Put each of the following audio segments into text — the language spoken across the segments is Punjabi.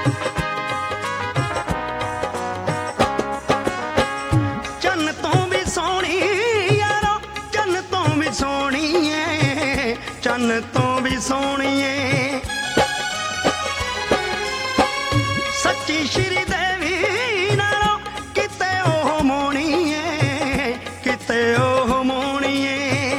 ਚੰਨ ਤੋਂ ਵੀ ਸੋਹਣੀ ਯਾਰੋ, ਚੰਨ ਤੋਂ ਵੀ ਸੋਹਣੀ ਏ, ਚੰਨ ਤੋਂ ਵੀ ਸੋਹਣੀ ਏ। ਸੱਚੀ ਸ਼੍ਰੀ ਦੇਵੀ ਨਾਲੋਂ ਕਿਤੇ ਉਹ ਮੋਹਣੀ ਏ, ਕਿਤੇ ਉਹ ਮੋਹਣੀ ਏ।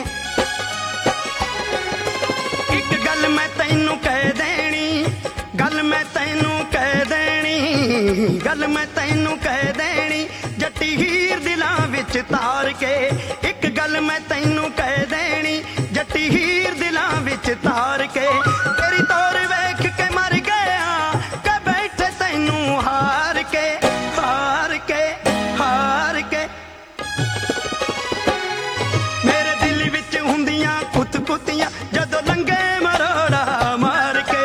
ਇੱਕ ਗੱਲ ਮੈਂ ਤੈਨੂੰ ਕਹਿ ਦੇਣੀ, ਗੱਲ ਮੈਂ ਤੈਨੂੰ ਕਹਿ ਦੇਣੀ, ਗੱਲ ਮੈਂ ਤੈਨੂੰ ਕਹਿ ਦੇਣੀ, ਜੱਟੀ ਹੀਰ ਦਿਲਾਂ ਵਿੱਚ ਤਾਰ ਕੇ। ਇੱਕ ਗੱਲ ਮੈਂ ਤੈਨੂੰ ਕਹਿ ਦੇਣੀ, ਜੱਟੀ ਹੀਰ ਦਿਲਾਂ ਵਿੱਚ ਤਾਰ ਕੇ। ਤੇਰੀ ਤੋਰ ਵੇਖ ਕੇ ਮਰ ਗਿਆ, ਕਿ ਬੈਠੇ ਤੈਨੂੰ ਹਾਰ ਕੇ, ਹਾਰ ਕੇ, ਹਾਰ ਕੇ। ਮੇਰੇ ਦਿਲ ਵਿੱਚ ਹੁੰਦੀਆਂ ਕੁੱਤ ਕੁੱਤੀਆਂ, ਜਦੋਂ ਲੰਘੇ ਮਰੋੜਾ ਮਾਰ ਕੇ।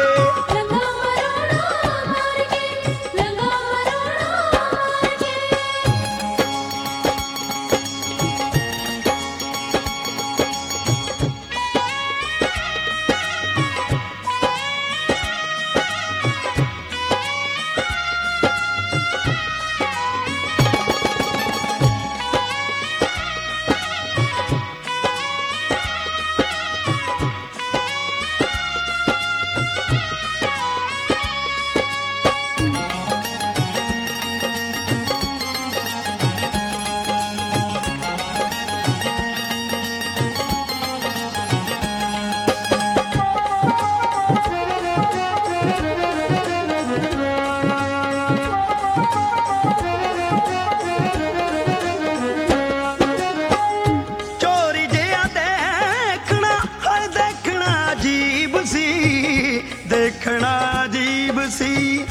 ਚੋਰੀ ਜਿਹਾ ਦੇਖਣਾ, ਹਰ ਦੇਖਣਾ ਅਜੀਬ ਸੀ, ਦੇਖਣਾ ਅਜੀਬ ਸੀ।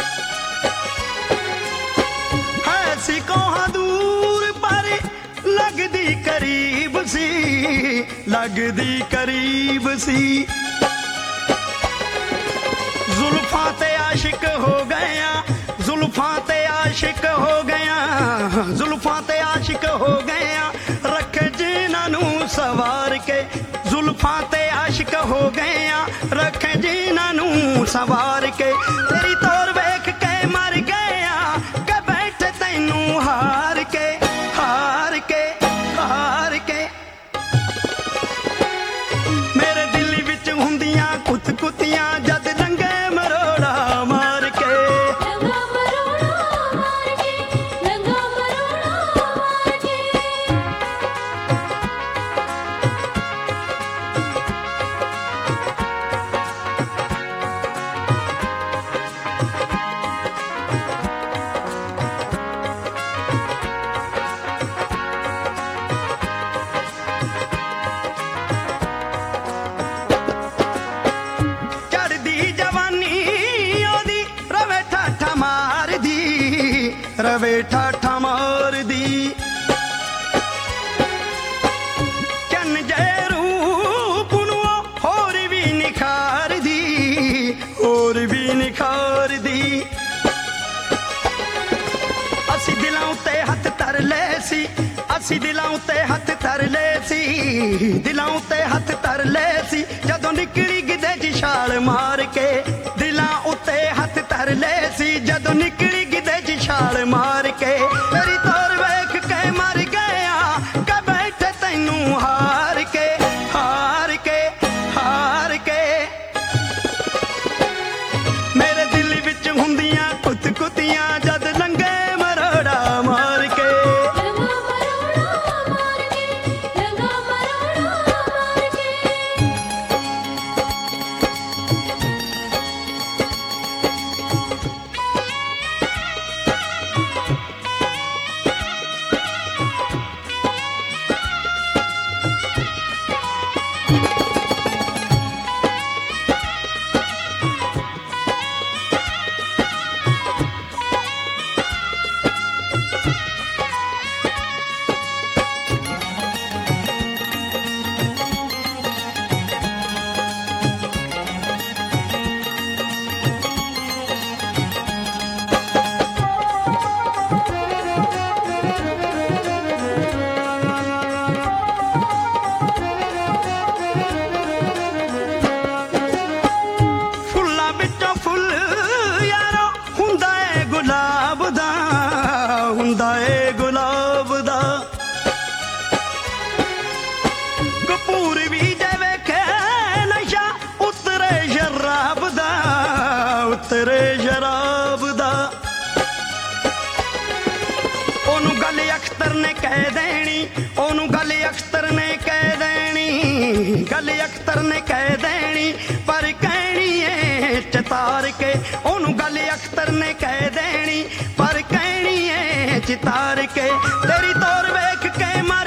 ਹੈ ਸੀ ਕੋਹਾਂ ਦੂਰ ਪਰ ਲੱਗਦੀ ਕਰੀਬ ਸੀ, ਲੱਗਦੀ ਕਰੀਬ ਸੀ। ਜ਼ੁਲਫਾਂ ਤੇ ਆਸ਼ਿਕ ਹੋ ਗਿਆ, ਜ਼ੁਲਫਾਂ ਤੇ ਆਸ਼ਿਕ ਹੋ ਗਿਆ, ਜ਼ੁਲਫਾਂ ਤੇ ਆਸ਼ਿਕ ਹੋ ਗਿਆ, ਰੱਖੇ ਜਿਨ੍ਹਾਂ ਨੂੰ ਸਵਾਰ ਕੇ। ਜ਼ੁਲਫਾਂ ਤੇ ਆਸ਼ਿਕ ਹੋ ਗਿਆ, ਰੱਖੇ ਜਿਨ੍ਹਾਂ ਨੂੰ ਸਵਾਰ ਕੇ। ਤੇਰੀ ਤੋਰ ਵੇਖ ਕੇ ਮਰ ਗਿਆ, ਕਿ ਬੈਠੇ ਤੈਨੂੰ ਹਾਰ ਕੇ, ਹਾਰ ਕੇ, ਹਾਰ ਕੇ। ਮੇਰੇ ਦਿਲ ਵਿੱਚ ਹੁੰਦੀਆਂ ਕੁੱਤ ਕੁੱਤੀਆਂ, ਜਦ ਲੰਘੇ ਮਰੋੜਾ ਮਾਰ ਕੇ। ਚੜ੍ਹਦੀ ਜਵਾਨੀ ਉਹਦੀ ਰਵੇ ਠਾਠਾ ਮਾਰਦੀ, ਰਵੇ ਠਾਠਾ ਮਾਰਦੀ। ਚੰਨ ਜੇ ਰੂਪ ਨੂੰ ਹੋਰ ਵੀ ਨਿਖਾਰਦੀ, ਹੋਰ ਵੀ ਨਿਖਾਰਦੀ। ਅਸੀਂ ਦਿਲਾਂ ਉੱਤੇ ਹੱਥ ਧਰ ਲਏ ਸੀ, ਅਸੀਂ ਦਿਲਾਂ ਉੱਤੇ ਹੱਥ ਧਰ ਲਏ ਸੀ, ਦਿਲਾਂ ਉੱਤੇ ਹੱਥ ਧਰ ਲਏ ਸੀ, ਜਦੋਂ ਨਿਕਲੀ ਗਿੱਧੇ 'ਚ ਛਾਲ ਮਾਰ ਕੇ। ਦਿਲਾਂ ਉੱਤੇ ਹੱਥ ਧਰ ਲਏ ਸੀ, ਜਦੋਂ ਨਿਕਲੀ ਗਿੱਧੇ 'ਚ ਛਾਲ ਮਾਰ ਕੇ। ਤੇਰੀ ਤੋਰ ਵੇਖ ਕੇ ਮਰ ਗਿਆ, ਕਿ ਬੈਠੇ ਤੈਨੂੰ ਹਾਰ ਕੇ, ਹਾਰ ਕੇ, ਹਾਰ ਕੇ। ਮੇਰੇ ਦਿਲ ਵਿੱਚ ਹੁੰਦੀਆਂ ਕੁੱਤ ਕੁੱਤੀਆਂ, ਜਦ ਲੰਘੇ ਮਰੋੜਾ ਮਾਰ ਕੇ। ਨੇ ਕਹਿ ਦੇਣੀ, ਉਹਨੂੰ ਗੱਲ ਅਖਤਰ ਨੇ ਕਹਿ ਦੇਣੀ, ਗੱਲ ਅਖਤਰ ਨੇ ਕਹਿ ਦੇਣੀ, ਪਰ ਕਹਿਣੀ ਏ ਚਿਤਾਰ ਕੇ, ਉਹਨੂੰ ਗੱਲ ਅਖਤਰ ਨੇ ਕਹਿ ਦੇਣੀ, ਪਰ ਕਹਿਣੀ ਏ ਚਿਤਾਰ ਕੇ। ਤੇਰੀ ਤੋਰ ਵੇਖ ਕੇ ਮਰ